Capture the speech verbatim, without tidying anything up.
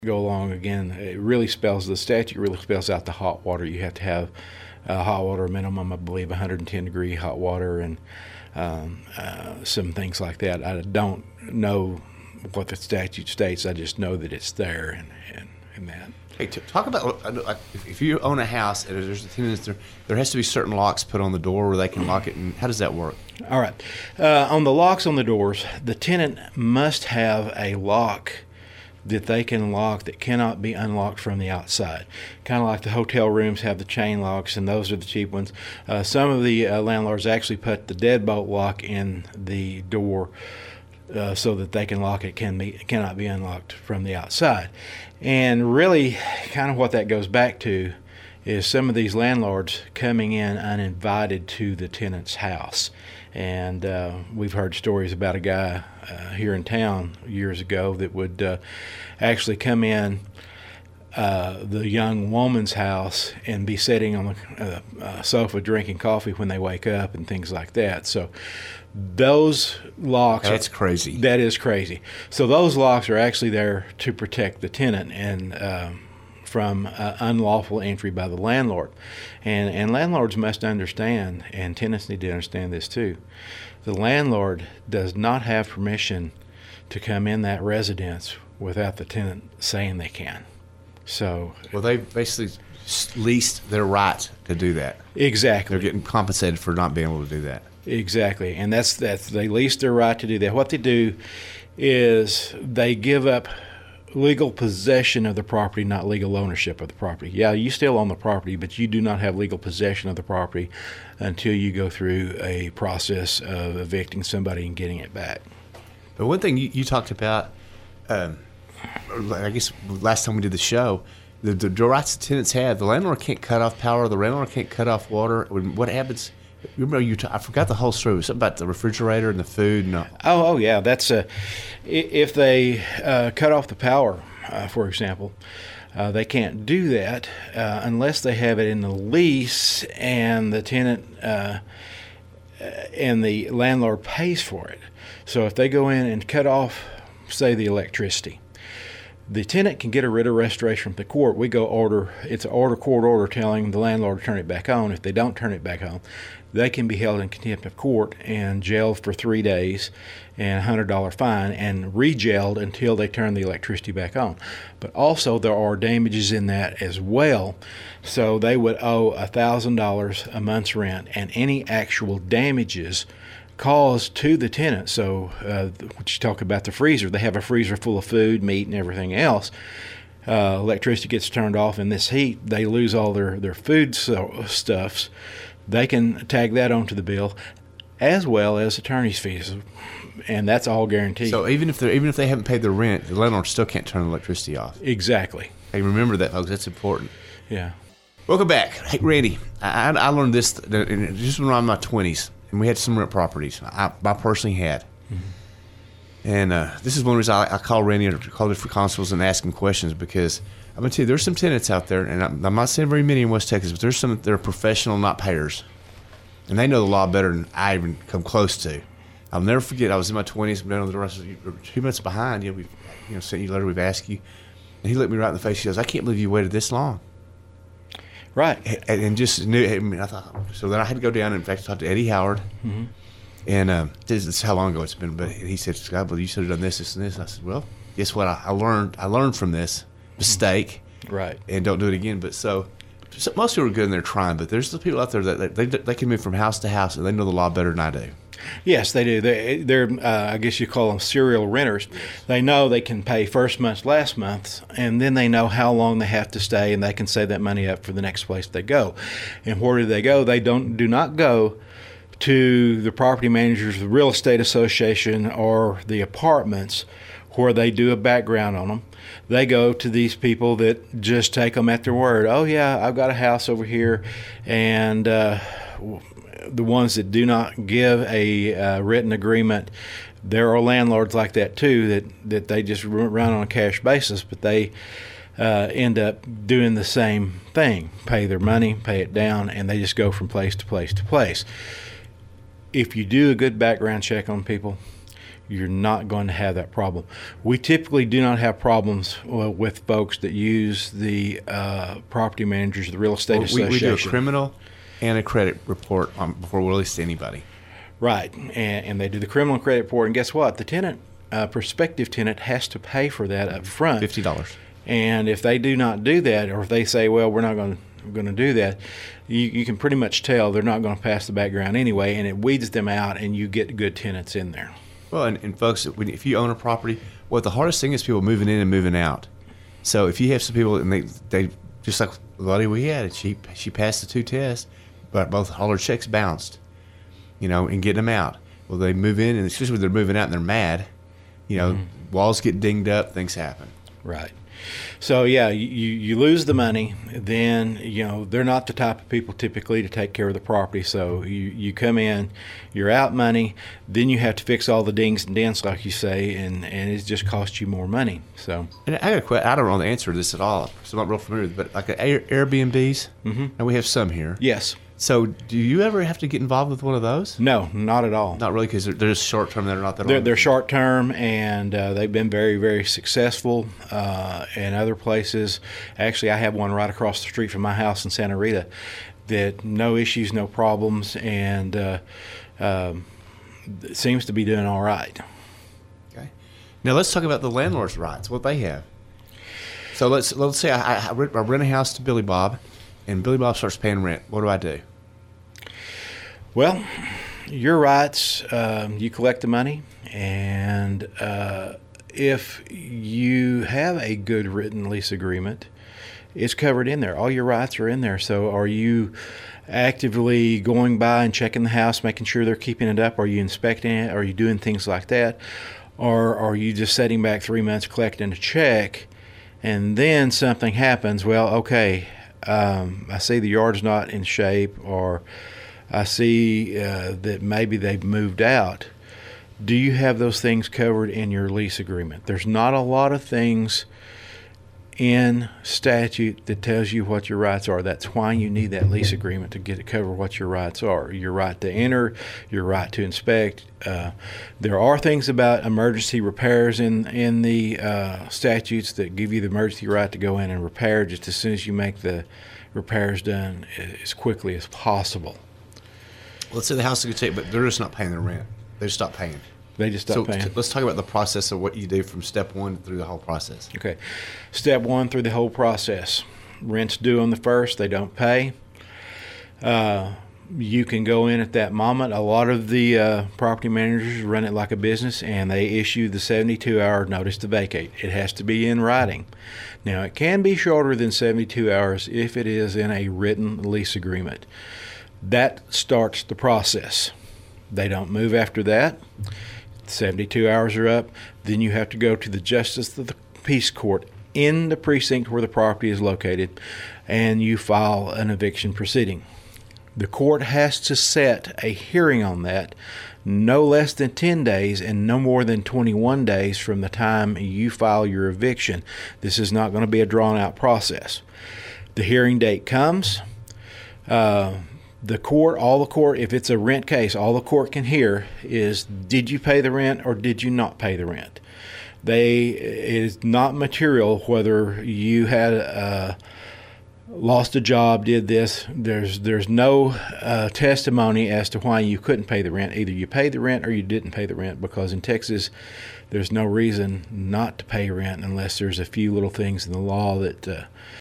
go along again, it really spells, the statute really spells out the hot water. You have to have uh, hot water minimum, I believe, one hundred ten degree hot water, and um, uh, some things like that. I don't know what the statute states. I just know that it's there, and, and, and that. Hey, talk about uh, if you own a house and there's a tenant there, there has to be certain locks put on the door where they can lock it. And how does that work? All right. Uh, on the locks on the doors, the tenant must have a lock that they can lock that cannot be unlocked from the outside. Kind of like the hotel rooms have the chain locks, and those are the cheap ones. Uh, some of the uh, landlords actually put the deadbolt lock in the door uh, so that they can lock it, can be, cannot be unlocked from the outside. And really, kind of what that goes back to is some of these landlords coming in uninvited to the tenant's house. And uh, we've heard stories about a guy uh, here in town years ago that would uh, actually come in uh, the young woman's house and be sitting on the uh, uh, sofa drinking coffee when they wake up and things like that. So those locks... That's crazy. That is crazy. So those locks are actually there to protect the tenant and um, from uh, unlawful entry by the landlord. And, and landlords must understand, and tenants need to understand this too, the landlord does not have permission to come in that residence without the tenant saying they can. So, well, they basically leased their right to do that. Exactly. They're getting compensated for not being able to do that. Exactly, and that's that's they lease their right to do that. What they do is they give up legal possession of the property, not legal ownership of the property. Yeah, you still own the property, but you do not have legal possession of the property until you go through a process of evicting somebody and getting it back. But one thing you, you talked about, um, I guess last time we did the show, the, the rights the tenants have, the landlord can't cut off power, the landlord can't cut off water. What happens? Remember, you t- I forgot the whole story. It was something about the refrigerator and the food. And, uh, oh, oh, yeah. That's a, if they uh, cut off the power, uh, for example, uh, they can't do that uh, unless they have it in the lease and the tenant uh, and the landlord pays for it. So if they go in and cut off, say, the electricity, the tenant can get a writ of restoration from the court. We go order, it's an order, court order telling the landlord to turn it back on. If they don't turn it back on, they can be held in contempt of court and jailed for three days and a one hundred dollars fine and re-jailed until they turn the electricity back on. But also there are damages in that as well. So they would owe one thousand dollars a month's rent and any actual damages caused to the tenant. So uh, what you talk about the freezer, they have a freezer full of food, meat, and everything else. Uh, electricity gets turned off in this heat, they lose all their, their food so, stuffs. They can tag that onto the bill, as well as attorney's fees, and that's all guaranteed. So even if they even if they haven't paid their rent, the landlord still can't turn the electricity off. Exactly. Hey, remember that, folks. That's important. Yeah. Welcome back. Hey, Randy, I, I learned this just when I was in my twenties, and we had some rent properties. I, I personally had. Mm-hmm. And uh, this is one reason I, I call Randy or call different constables and ask him questions, because I'm going to tell you, there's some tenants out there, and I'm, I'm not saying very many in West Texas, but there's some that are professional not payers. And they know the law better than I even come close to. I'll never forget, I was in my twenties, been on the rest of the, two months behind. You know, we've you know, sent you a letter, we've asked you. And he looked me right in the face. He goes, I can't believe you waited this long. Right. And, and just knew, I mean, I thought, so then I had to go down and, in fact, talk to Eddie Howard. Mm-hmm. And um, this is how long ago it's been, but he said, Scott, well, you should have done this, this, and this. And I said, well, guess what? I, I learned I learned from this mistake. Right. And don't do it again. But so, so most people are good and they're trying, but there's the people out there that they, they can move from house to house and they know the law better than I do. Yes, they do. They, they're, uh, I guess you call them serial renters. They know they can pay first month, last month, and then they know how long they have to stay, and they can save that money up for the next place they go. And where do they go? They don't do not go to the property managers, the real estate association, or the apartments where they do a background on them. They go to these people that just take them at their word. Oh, yeah, I've got a house over here, and uh, the ones that do not give a uh, written agreement, there are landlords like that too that, that they just run on a cash basis, but they uh, end up doing the same thing, pay their money, pay it down, and they just go from place to place to place. If you do a good background check on people, you're not going to have that problem. We typically do not have problems uh, with folks that use the uh, property managers, the real estate Well, we, association. we do a criminal and a credit report on, before we release to anybody. Right, and, and they do the criminal credit report, and guess what? The tenant, uh, prospective tenant, has to pay for that up front. fifty dollars. And if they do not do that, or if they say, well, we're not going to going to do that, you, you can pretty much tell they're not going to pass the background anyway, and it weeds them out, and you get good tenants in there. Well, and, and folks, when, if you own a property, what the hardest thing is people moving in and moving out. So if you have some people, and they, they just like the lady we had, she she passed the two tests, but both all her checks bounced, you know, and getting them out. Well, they move in, and especially when they're moving out and they're mad, you know, mm-hmm. walls get dinged up, things happen. Right. So, yeah, you, you lose the money, then, you know, they're not the type of people typically to take care of the property. So you, you come in, you're out money, then you have to fix all the dings and dents, like you say, and, and it just costs you more money. So, and I got a question. I don't know the answer to this at all, so I'm not real familiar with it, but like Air, Airbnbs, mm-hmm. and we have some here. Yes. So do you ever have to get involved with one of those? No, not at all. Not really, because they're, they're just short term. They're not that. They're, they're short term, and uh, they've been very, very successful uh, in other places. Actually, I have one right across the street from my house in Santa Rita that no issues, no problems, and uh, um, it seems to be doing all right. Okay. Now let's talk about the landlord's rights. What they have. So let's let's say I, I rent I rent a house to Billy Bob, and Billy Bob starts paying rent. What do I do? Well, your rights, um, you collect the money, and uh, if you have a good written lease agreement, it's covered in there. All your rights are in there. So are you actively going by and checking the house, making sure they're keeping it up? Are you inspecting it? Are you doing things like that? Or are you just sitting back three months collecting a check, and then something happens? Well, okay, um, I see the yard's not in shape, or I see uh, that maybe they've moved out. Do you have those things covered in your lease agreement? There's not a lot of things in statute that tells you what your rights are. That's why you need that lease agreement to get to cover what your rights are. Your right to enter, your right to inspect. Uh, there are things about emergency repairs in in the uh, statutes that give you the emergency right to go in and repair just as soon as you make the repairs done as quickly as possible. Let's say the house is in good shape, but they're just not paying their rent. They just stop paying. They just stop so paying. T- let's talk about the process of what you do from step one through the whole process. Okay. Step one through the whole process. Rent's due on the first. They don't pay. Uh, you can go in at that moment. A lot of the uh, property managers run it like a business, and they issue the seventy-two hour notice to vacate. It has to be in writing. Now, it can be shorter than seventy-two hours if it is in a written lease agreement. That starts the process. They don't move after that. seventy-two hours are up. Then you have to go to the Justice of the Peace Court in the precinct where the property is located, and you file an eviction proceeding. The court has to set a hearing on that no less than ten days and no more than twenty-one days from the time you file your eviction. This is not going to be a drawn-out process. The hearing date comes. Uh, The court, all the court, if it's a rent case, all the court can hear is, did you pay the rent or did you not pay the rent? They, it is not material whether you had uh, lost a job, did this. There's there's no uh, testimony as to why you couldn't pay the rent. Either you paid the rent or you didn't pay the rent, because in Texas, there's no reason not to pay rent unless there's a few little things in the law that uh,